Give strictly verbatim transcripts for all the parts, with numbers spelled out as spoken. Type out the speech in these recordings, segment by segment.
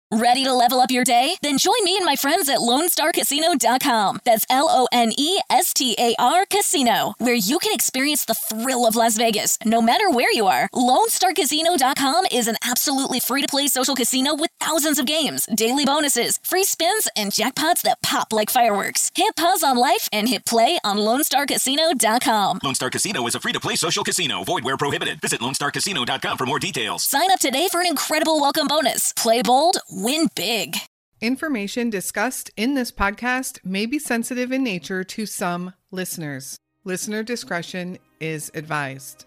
Ready to level up your day? Then join me and my friends at Lone Star Casino dot com. That's L O N E S T A R Casino, where you can experience the thrill of Las Vegas, no matter where you are. Lone Star Casino dot com is an absolutely free-to-play social casino with thousands of games, daily bonuses, free spins, and jackpots that pop like fireworks. Hit pause on life and hit play on Lone Star Casino dot com. Lone Star Casino is a free-to-play social casino. Void where prohibited. Visit Lone Star Casino dot com for more details. Sign up today for an incredible welcome bonus. Play bold, win big. Information discussed in this podcast may be sensitive in nature to some listeners. Listener discretion is advised.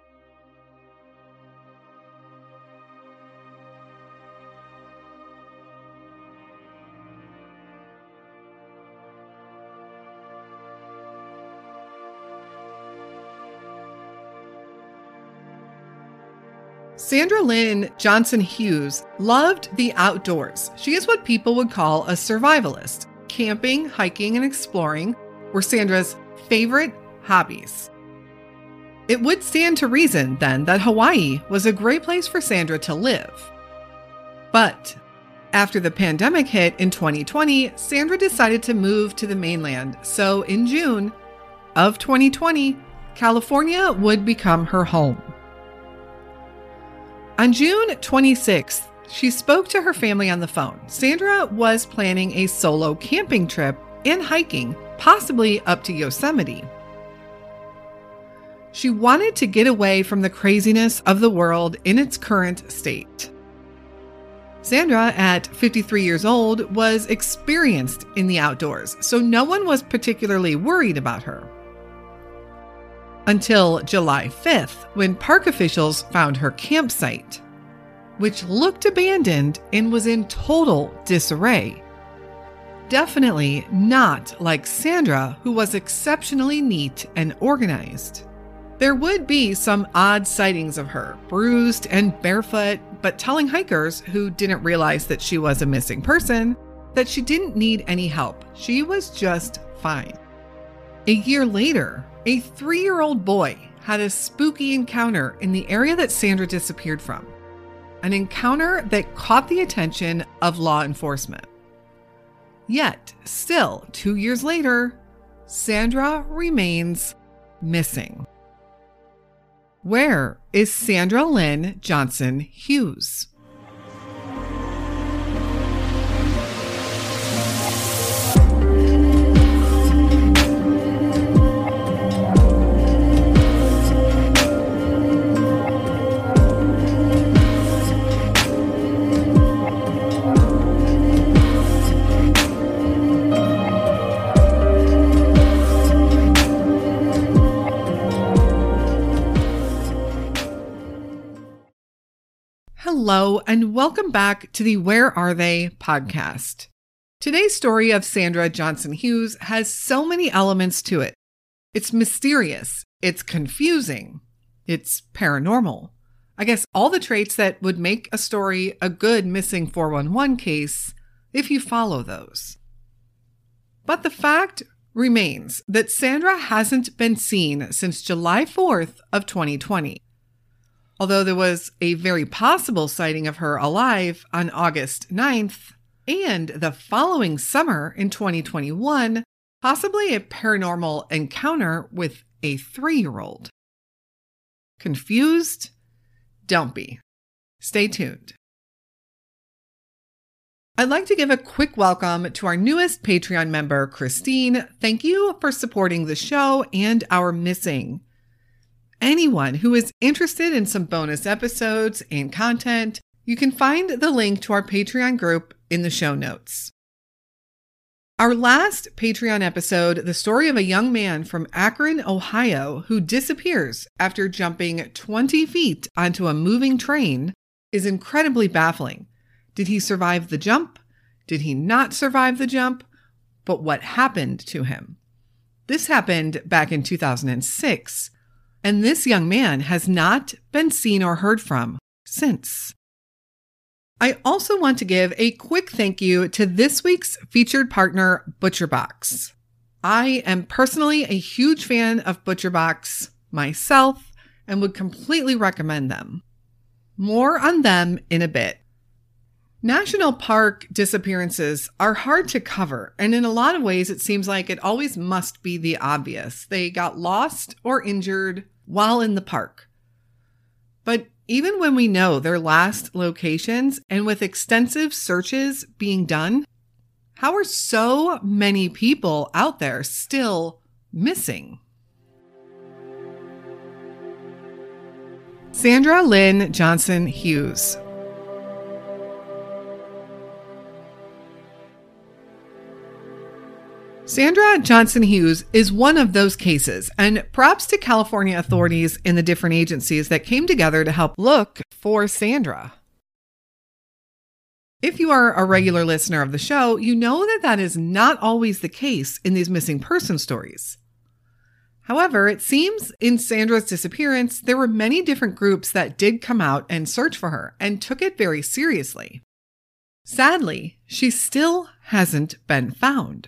Sandra Lynn Johnson Hughes loved the outdoors. She is what people would call a survivalist. Camping, hiking, and exploring were Sandra's favorite hobbies. It would stand to reason, then, that Hawaii was a great place for Sandra to live. But after the pandemic hit in twenty twenty, Sandra decided to move to the mainland. So in June of twenty twenty, California would become her home. On June twenty-sixth, she spoke to her family on the phone. Sandra was planning a solo camping trip and hiking, possibly up to Yosemite. She wanted to get away from the craziness of the world in its current state. Sandra, at fifty-three years old, was experienced in the outdoors, so no one was particularly worried about her. Until July fifth, when park officials found her campsite, which looked abandoned and was in total disarray. Definitely not like Sandra, who was exceptionally neat and organized. There would be some odd sightings of her, bruised and barefoot, but telling hikers who didn't realize that she was a missing person that she didn't need any help. She was just fine. A year later, a three-year-old boy had a spooky encounter in the area that Sandra disappeared from. An encounter that caught the attention of law enforcement. Yet, still, two years later, Sandra remains missing. Where is Sandra Lynn Johnson Hughes? Hello, and welcome back to the Where Are They podcast. Today's story of Sandra Johnson Hughes has so many elements to it. It's mysterious, it's confusing, it's paranormal. I guess all the traits that would make a story a good missing four one one case if you follow those. But the fact remains that Sandra hasn't been seen since July fourth of twenty twenty. Although there was a very possible sighting of her alive on August ninth, and the following summer in twenty twenty-one, possibly a paranormal encounter with a three-year-old. Confused? Don't be. Stay tuned. I'd like to give a quick welcome to our newest Patreon member, Christine. Thank you for supporting the show and our missing. Anyone who is interested in some bonus episodes and content, you can find the link to our Patreon group in the show notes. Our last Patreon episode, the story of a young man from Akron, Ohio, who disappears after jumping twenty feet onto a moving train, is incredibly baffling. Did he survive the jump? Did he not survive the jump? But what happened to him? This happened back in two thousand six. And this young man has not been seen or heard from since. I also want to give a quick thank you to this week's featured partner, ButcherBox. I am personally a huge fan of ButcherBox myself and would completely recommend them. More on them in a bit. National park disappearances are hard to cover, and in a lot of ways, it seems like it always must be the obvious. They got lost or injured while in the park. But even when we know their last locations and with extensive searches being done, how are so many people out there still missing? Sandra Lynn Johnson Hughes. Sandra Johnson Hughes is one of those cases, and props to California authorities and the different agencies that came together to help look for Sandra. If you are a regular listener of the show, you know that that is not always the case in these missing person stories. However, it seems in Sandra's disappearance, there were many different groups that did come out and search for her and took it very seriously. Sadly, she still hasn't been found.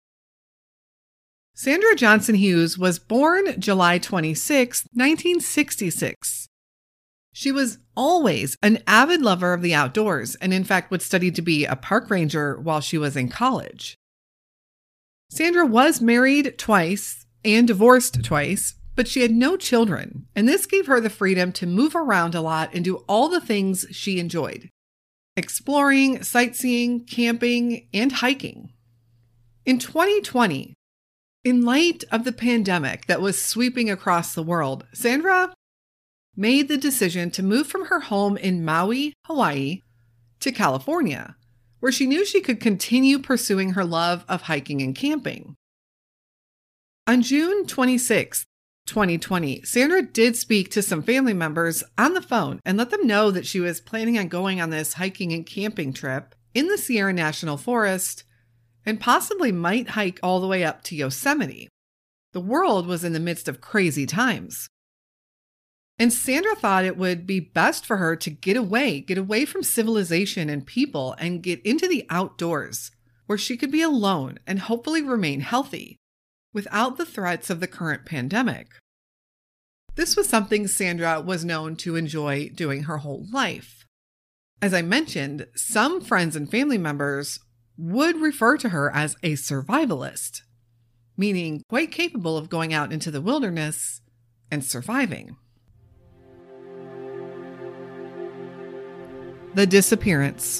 Sandra Johnson Hughes was born July twenty-sixth, nineteen sixty-six. She was always an avid lover of the outdoors and in fact would study to be a park ranger while she was in college. Sandra was married twice and divorced twice, but she had no children, and this gave her the freedom to move around a lot and do all the things she enjoyed: exploring, sightseeing, camping, and hiking. In twenty twenty, in light of the pandemic that was sweeping across the world, Sandra made the decision to move from her home in Maui, Hawaii, to California, where she knew she could continue pursuing her love of hiking and camping. On June twenty-sixth, twenty twenty, Sandra did speak to some family members on the phone and let them know that she was planning on going on this hiking and camping trip in the Sierra National Forest and possibly might hike all the way up to Yosemite. The world was in the midst of crazy times. And Sandra thought it would be best for her to get away, get away from civilization and people and get into the outdoors, where she could be alone and hopefully remain healthy without the threats of the current pandemic. This was something Sandra was known to enjoy doing her whole life. As I mentioned, some friends and family members would refer to her as a survivalist, meaning quite capable of going out into the wilderness and surviving. The disappearance.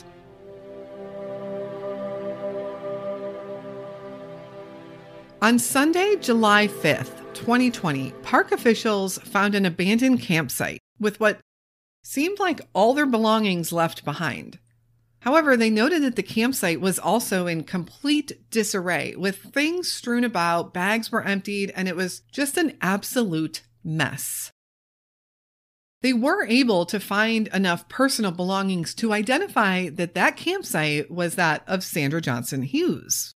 On Sunday, July fifth, twenty twenty, park officials found an abandoned campsite with what seemed like all their belongings left behind. However, they noted that the campsite was also in complete disarray, with things strewn about, bags were emptied, and it was just an absolute mess. They were able to find enough personal belongings to identify that that campsite was that of Sandra Johnson Hughes.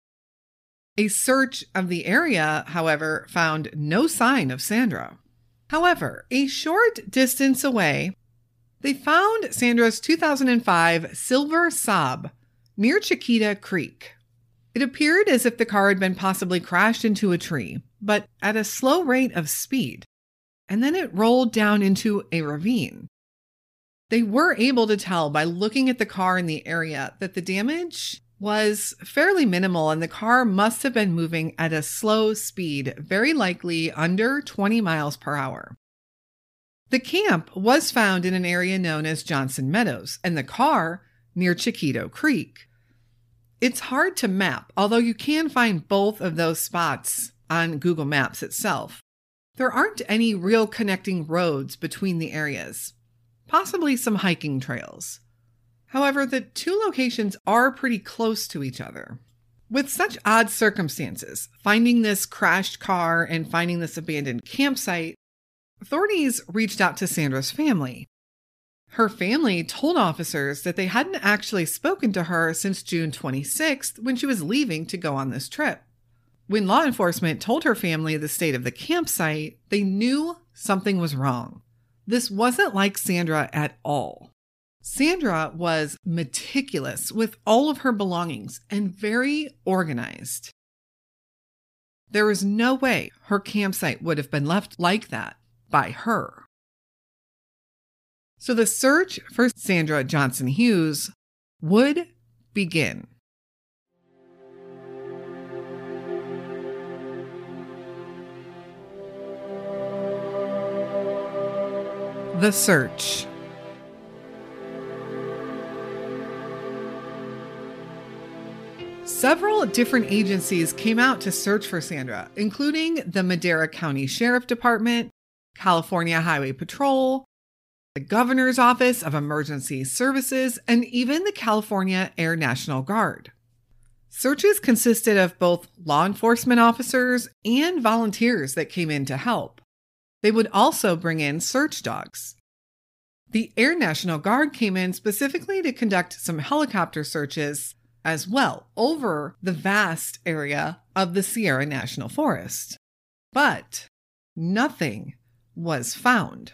A search of the area, however, found no sign of Sandra. However, a short distance away, they found Sandra's two thousand five Silver Saab near Chiquita Creek. It appeared as if the car had been possibly crashed into a tree, but at a slow rate of speed, and then it rolled down into a ravine. They were able to tell by looking at the car in the area that the damage was fairly minimal and the car must have been moving at a slow speed, very likely under twenty miles per hour. The camp was found in an area known as Johnson Meadows, and the car near Chiquita Creek. It's hard to map, although you can find both of those spots on Google Maps itself. There aren't any real connecting roads between the areas, possibly some hiking trails. However, the two locations are pretty close to each other. With such odd circumstances, finding this crashed car and finding this abandoned campsite, authorities reached out to Sandra's family. Her family told officers that they hadn't actually spoken to her since June twenty-sixth when she was leaving to go on this trip. When law enforcement told her family the state of the campsite, they knew something was wrong. This wasn't like Sandra at all. Sandra was meticulous with all of her belongings and very organized. There was no way her campsite would have been left like that by her. So the search for Sandra Johnson Hughes would begin. The search. Several different agencies came out to search for Sandra, including the Madera County Sheriff Department, California Highway Patrol, the Governor's Office of Emergency Services, and even the California Air National Guard. Searches consisted of both law enforcement officers and volunteers that came in to help. They would also bring in search dogs. The Air National Guard came in specifically to conduct some helicopter searches as well over the vast area of the Sierra National Forest. But nothing was found.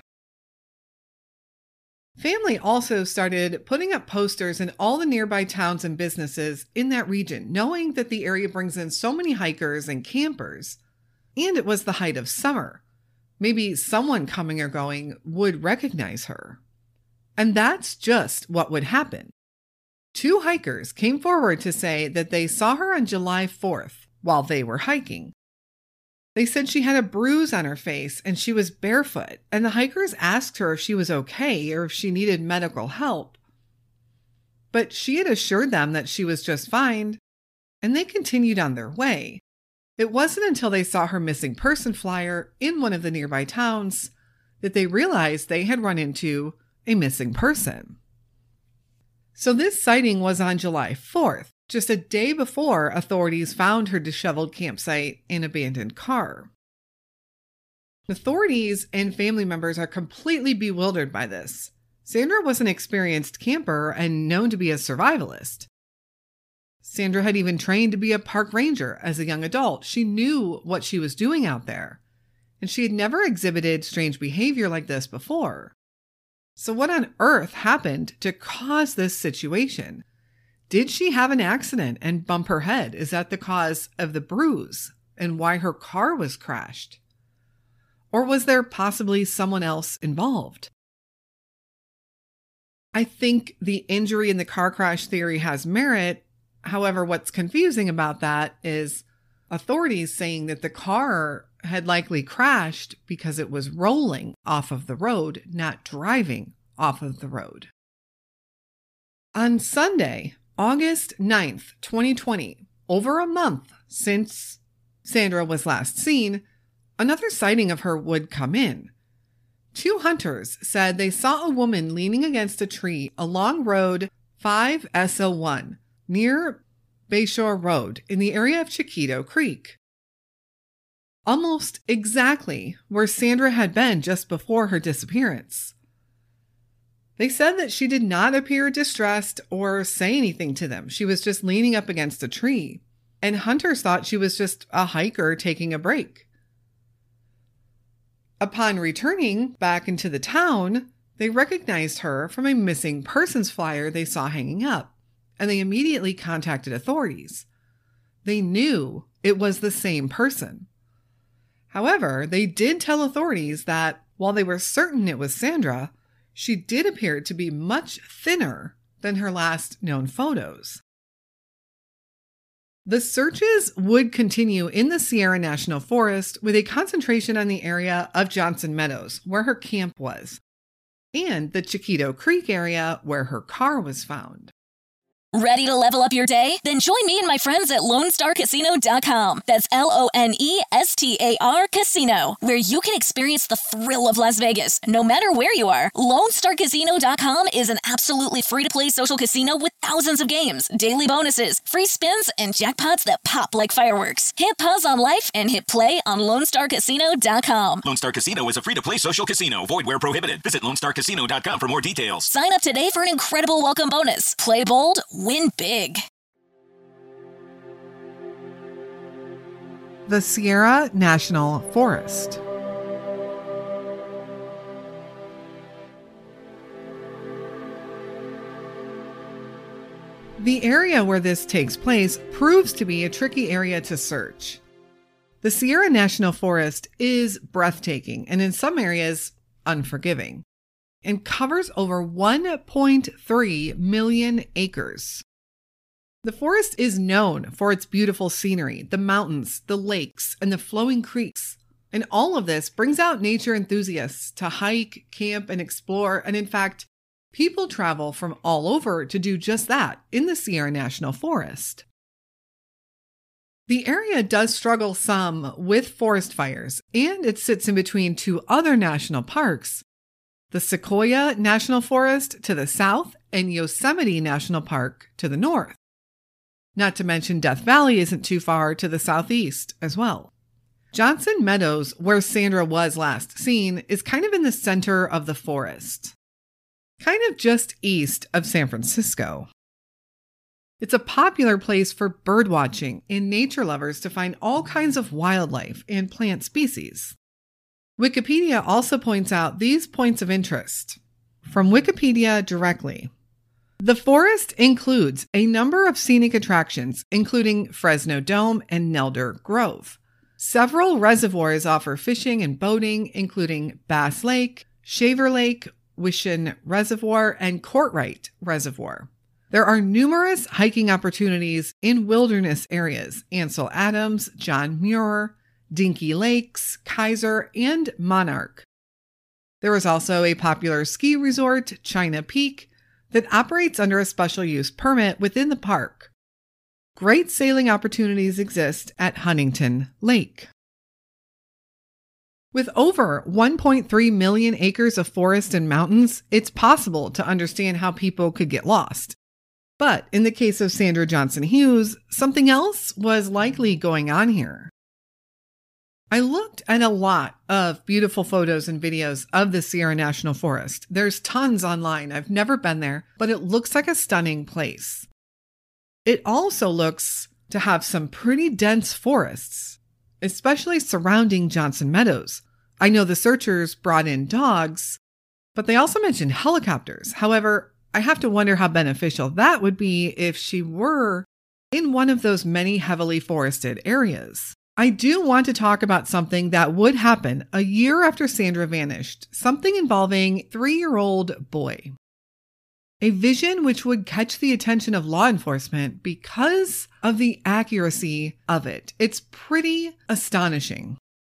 Family also started putting up posters in all the nearby towns and businesses in that region, knowing that the area brings in so many hikers and campers, and it was the height of summer. Maybe someone coming or going would recognize her. And that's just what would happen. Two hikers came forward to say that they saw her on July fourth while they were hiking. They said she had a bruise on her face and she was barefoot, and the hikers asked her if she was okay or if she needed medical help. But she had assured them that she was just fine, and they continued on their way. It wasn't until they saw her missing person flyer in one of the nearby towns that they realized they had run into a missing person. So this sighting was on July fourth, just a day before authorities found her disheveled campsite and abandoned car. Authorities and family members are completely bewildered by this. Sandra was an experienced camper and known to be a survivalist. Sandra had even trained to be a park ranger as a young adult. She knew what she was doing out there, and she had never exhibited strange behavior like this before. So what on earth happened to cause this situation? Did she have an accident and bump her head? Is that the cause of the bruise and why her car was crashed? Or was there possibly someone else involved? I think the injury in the car crash theory has merit. However, what's confusing about that is authorities saying that the car had likely crashed because it was rolling off of the road, not driving off of the road. On Sunday, August ninth, twenty twenty, over a month since Sandra was last seen, another sighting of her would come in. Two hunters said they saw a woman leaning against a tree along Road five S O one near Bayshore Road in the area of Chiquito Creek. Almost exactly where Sandra had been just before her disappearance. They said that she did not appear distressed or say anything to them. She was just leaning up against a tree, and hunters thought she was just a hiker taking a break. Upon returning back into the town, they recognized her from a missing persons flyer they saw hanging up, and they immediately contacted authorities. They knew it was the same person. However, they did tell authorities that while they were certain it was Sandra, she did appear to be much thinner than her last known photos. The searches would continue in the Sierra National Forest with a concentration on the area of Johnson Meadows, where her camp was, and the Chiquito Creek area where her car was found. Ready to level up your day? Then join me and my friends at Lone Star Casino dot com. That's L O N E S T A R Casino, where you can experience the thrill of Las Vegas, no matter where you are. Lone Star Casino dot com is an absolutely free-to-play social casino with thousands of games, daily bonuses, free spins, and jackpots that pop like fireworks. Hit pause on life and hit play on Lone Star Casino dot com. Lone Star Casino is a free-to-play social casino. Void where prohibited. Visit Lone Star Casino dot com for more details. Sign up today for an incredible welcome bonus. Play bold, win big. The Sierra National Forest. The area where this takes place proves to be a tricky area to search. The Sierra National Forest is breathtaking and in some areas unforgiving. and covers over one point three million acres. The forest is known for its beautiful scenery, the mountains, the lakes, and the flowing creeks. And all of this brings out nature enthusiasts to hike, camp, and explore. And in fact, people travel from all over to do just that in the Sierra National Forest. The area does struggle some with forest fires, and it sits in between two other national parks, the Sequoia National Forest to the south and Yosemite National Park to the north. Not to mention Death Valley isn't too far to the southeast as well. Johnson Meadows, where Sandra was last seen, is kind of in the center of the forest, kind of just east of San Francisco. It's a popular place for bird watching and nature lovers to find all kinds of wildlife and plant species. Wikipedia also points out these points of interest. From Wikipedia directly, the forest includes a number of scenic attractions, including Fresno Dome and Nelder Grove. Several reservoirs offer fishing and boating, including Bass Lake, Shaver Lake, Wishin Reservoir, and Courtright Reservoir. There are numerous hiking opportunities in wilderness areas: Ansel Adams, John Muir, Dinky Lakes, Kaiser, and Monarch. There is also a popular ski resort, China Peak, that operates under a special use permit within the park. Great sailing opportunities exist at Huntington Lake. With over one point three million acres of forest and mountains, it's possible to understand how people could get lost. But in the case of Sandra Johnson Hughes, something else was likely going on here. I looked at a lot of beautiful photos and videos of the Sierra National Forest. There's tons online. I've never been there, but it looks like a stunning place. It also looks to have some pretty dense forests, especially surrounding Johnson Meadows. I know the searchers brought in dogs, but they also mentioned helicopters. However, I have to wonder how beneficial that would be if she were in one of those many heavily forested areas. I do want to talk about something that would happen a year after Sandra vanished, something involving a three-year-old boy. A vision which would catch the attention of law enforcement because of the accuracy of it. It's pretty astonishing.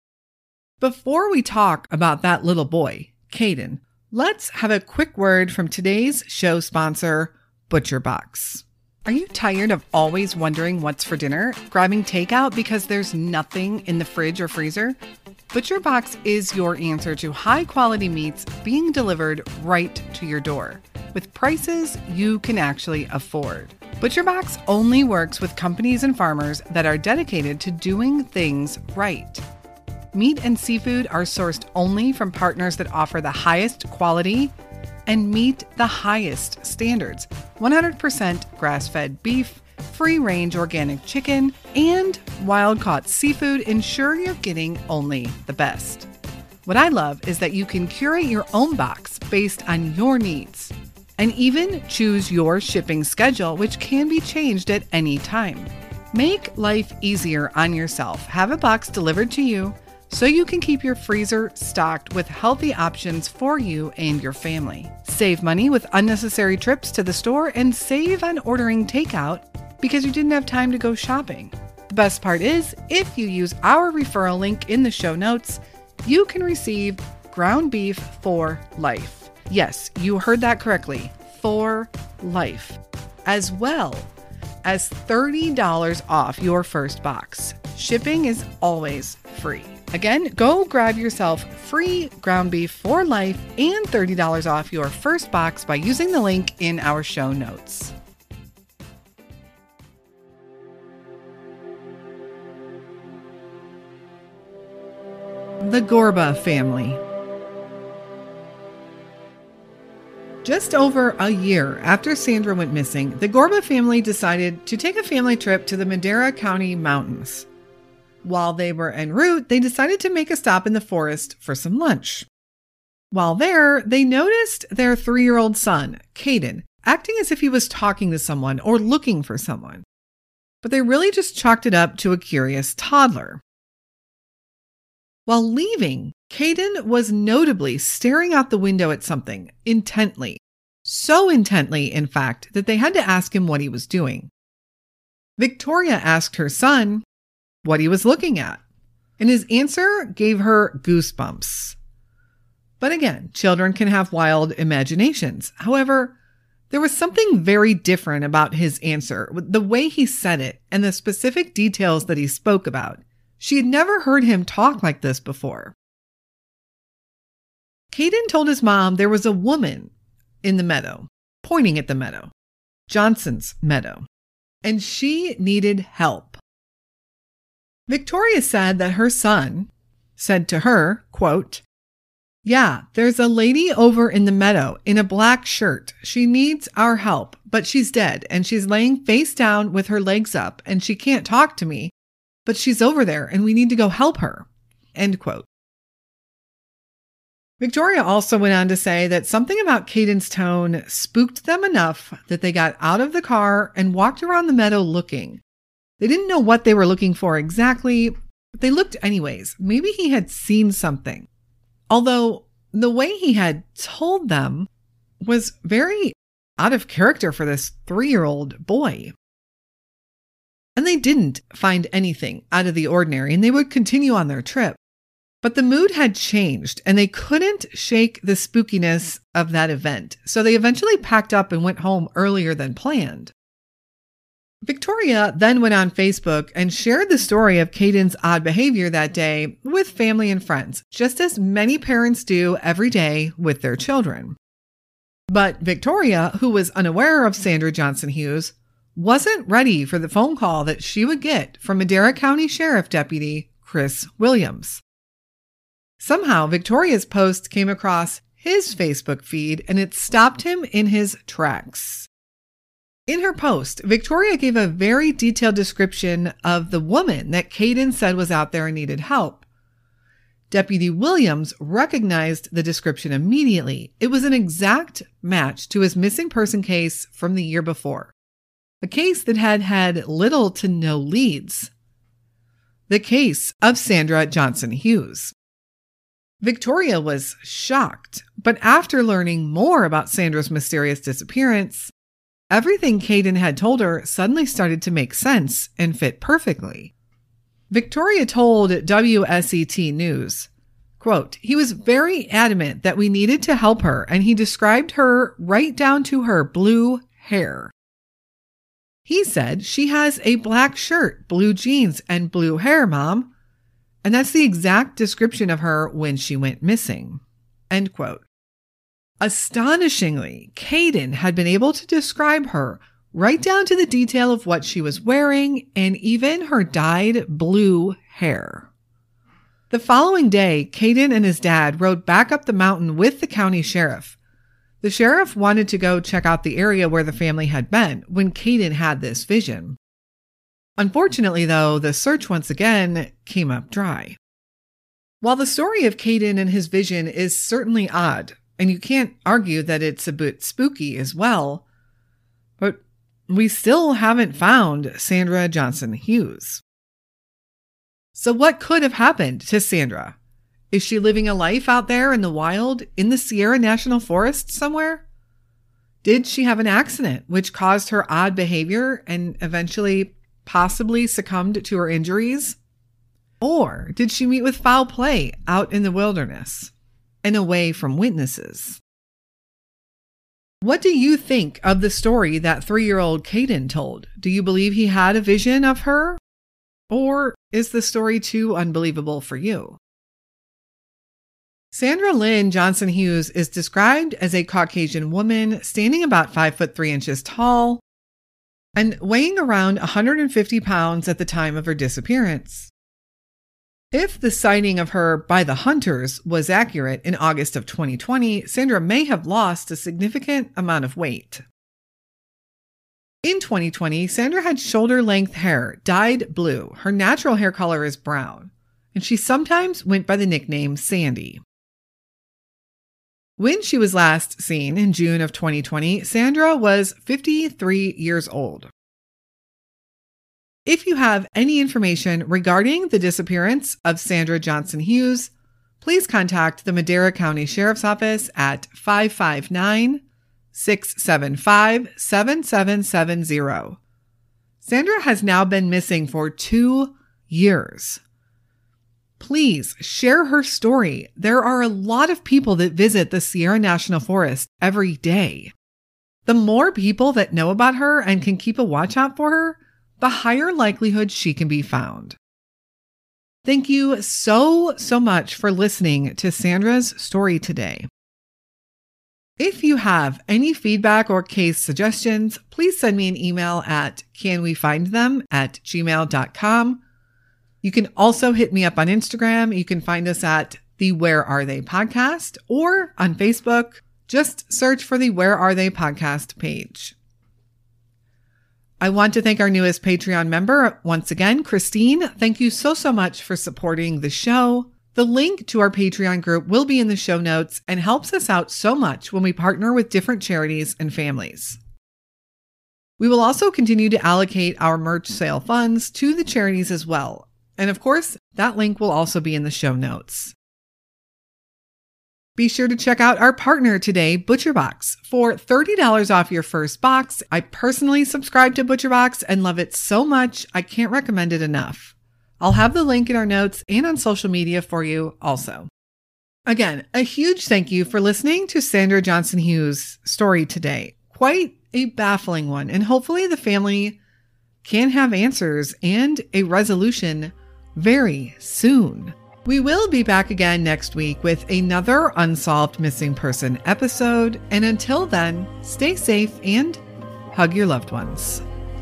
Before we talk about that little boy, Caden, let's have a quick word from today's show sponsor, ButcherBox. Are you tired of always wondering what's for dinner, grabbing takeout because there's nothing in the fridge or freezer? ButcherBox is your answer to high-quality meats being delivered right to your door, with prices you can actually afford. ButcherBox only works with companies and farmers that are dedicated to doing things right. Meat and seafood are sourced only from partners that offer the highest quality and meet the highest standards. one hundred percent grass-fed beef, free-range organic chicken, and wild-caught seafood ensure you're getting only the best. What I love is that you can curate your own box based on your needs, and even choose your shipping schedule, which can be changed at any time. Make life easier on yourself. Have a box delivered to you so you can keep your freezer stocked with healthy options for you and your family. Save money with unnecessary trips to the store and save on ordering takeout because you didn't have time to go shopping. The best part is, if you use our referral link in the show notes, you can receive ground beef for life. Yes, you heard that correctly, for life, as well as thirty dollars off your first box. Shipping is always free. Again, go grab yourself free ground beef for life and thirty dollars off your first box by using the link in our show notes. The Gorba family. Just over a year after Sandra went missing, the Gorba family decided to take a family trip to the Madera County mountains. While they were en route, they decided to make a stop in the forest for some lunch. While there, they noticed their three-year-old son, Caden, acting as if he was talking to someone or looking for someone. But they really just chalked it up to a curious toddler. While leaving, Caden was notably staring out the window at something intently. So intently, in fact, that they had to ask him what he was doing. Victoria asked her son what he was looking at, and his answer gave her goosebumps. But again, children can have wild imaginations. However, there was something very different about his answer, the way he said it and the specific details that he spoke about. She had never heard him talk like this before. Caden told his mom there was a woman in the meadow, pointing at the meadow, Johnson's meadow, and she needed help. Victoria said that her son said to her, quote, "Yeah, there's a lady over in the meadow in a black shirt. She needs our help, but she's dead and she's laying face down with her legs up and she can't talk to me, but she's over there and we need to go help her." End quote. Victoria also went on to say that something about Caden's tone spooked them enough that they got out of the car and walked around the meadow looking. They didn't know what they were looking for exactly, but they looked anyways. Maybe he had seen something. Although the way he had told them was very out of character for this three-year-old boy. And they didn't find anything out of the ordinary, and they would continue on their trip. But the mood had changed, and they couldn't shake the spookiness of that event. So they eventually packed up and went home earlier than planned. Victoria then went on Facebook and shared the story of Caden's odd behavior that day with family and friends, just as many parents do every day with their children. But Victoria, who was unaware of Sandra Johnson Hughes, wasn't ready for the phone call that she would get from Madera County Sheriff Deputy Chris Williams. Somehow, Victoria's post came across his Facebook feed and it stopped him in his tracks. In her post, Victoria gave a very detailed description of the woman that Caden said was out there and needed help. Deputy Williams recognized the description immediately. It was an exact match to his missing person case from the year before, a case that had had little to no leads. The case of Sandra Johnson Hughes. Victoria was shocked, but after learning more about Sandra's mysterious disappearance, everything Caden had told her suddenly started to make sense and fit perfectly. Victoria told W S E T News, quote, "He was very adamant that we needed to help her, and he described her right down to her blue hair. He said, she has a black shirt, blue jeans, and blue hair, Mom. And that's the exact description of her when she went missing." End quote. Astonishingly, Caden had been able to describe her right down to the detail of what she was wearing and even her dyed blue hair. The following day, Caden and his dad rode back up the mountain with the county sheriff. The sheriff wanted to go check out the area where the family had been when Caden had this vision. Unfortunately, though, the search once again came up dry. While the story of Caden and his vision is certainly odd, and you can't argue that it's a bit spooky as well, but we still haven't found Sandra Johnson Hughes. So what could have happened to Sandra? Is she living a life out there in the wild, in the Sierra National Forest somewhere? Did she have an accident which caused her odd behavior and eventually possibly succumbed to her injuries? Or did she meet with foul play out in the wilderness and away from witnesses? What do you think of the story that three-year-old Caden told? Do you believe he had a vision of her? Or is the story too unbelievable for you? Sandra Lynn Johnson Hughes is described as a Caucasian woman standing about five foot three inches tall and weighing around one hundred fifty pounds at the time of her disappearance. If the sighting of her by the hunters was accurate in August of twenty twenty, Sandra may have lost a significant amount of weight. In twenty twenty, Sandra had shoulder-length hair dyed blue. Her natural hair color is brown, and she sometimes went by the nickname Sandy. When she was last seen in June of twenty twenty, Sandra was fifty-three years old. If you have any information regarding the disappearance of Sandra Johnson Hughes, please contact the Madera County Sheriff's Office at five five nine, six seven five, seven seven seven zero. Sandra has now been missing for two years. Please share her story. There are a lot of people that visit the Sierra National Forest every day. The more people that know about her and can keep a watch out for her, the higher likelihood she can be found. Thank you so, so much for listening to Sandra's story today. If you have any feedback or case suggestions, please send me an email at canwefindthem at gmail dot com. You can also hit me up on Instagram. You can find us at the Where Are They Podcast, or on Facebook. Just search for the Where Are They Podcast page. I want to thank our newest Patreon member once again, Christine. Thank you so, so much for supporting the show. The link to our Patreon group will be in the show notes and helps us out so much when we partner with different charities and families. We will also continue to allocate our merch sale funds to the charities as well. And of course, that link will also be in the show notes. Be sure to check out our partner today, ButcherBox. For thirty dollars off your first box, I personally subscribe to ButcherBox and love it so much, I can't recommend it enough. I'll have the link in our notes and on social media for you also. Again, a huge thank you for listening to Sandra Johnson Hughes' story today. Quite a baffling one, and hopefully the family can have answers and a resolution very soon. We will be back again next week with another Unsolved Missing Person episode. And until then, stay safe and hug your loved ones.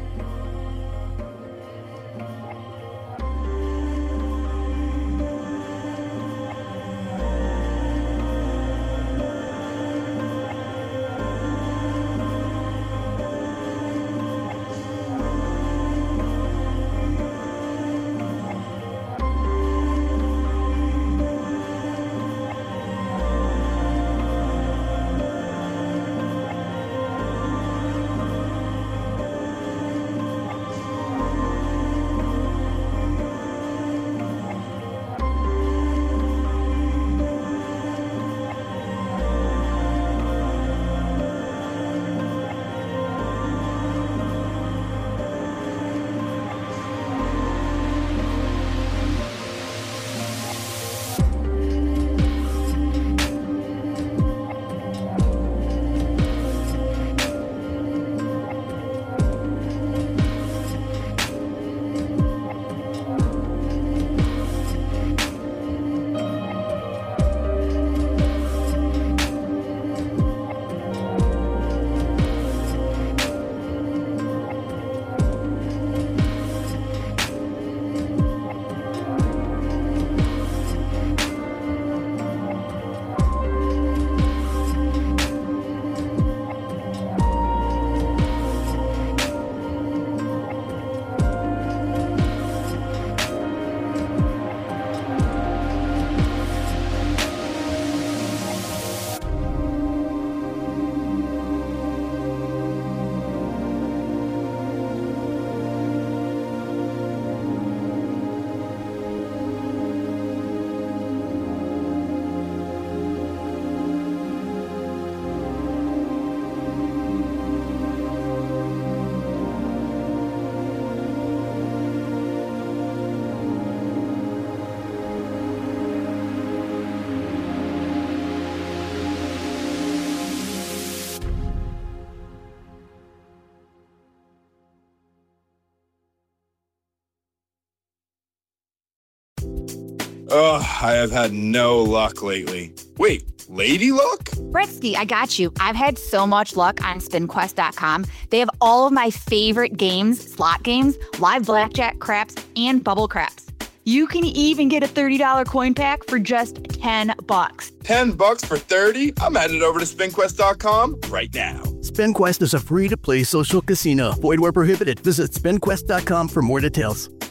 Ugh, I have had no luck lately. Wait, lady luck? Bretsky, I got you. I've had so much luck on spin quest dot com. They have all of my favorite games, slot games, live blackjack, craps, and bubble craps. You can even get a thirty dollars coin pack for just ten bucks. ten bucks for thirty? I'm headed over to spin quest dot com right now. SpinQuest is a free-to-play social casino. Void where prohibited. Visit spin quest dot com for more details.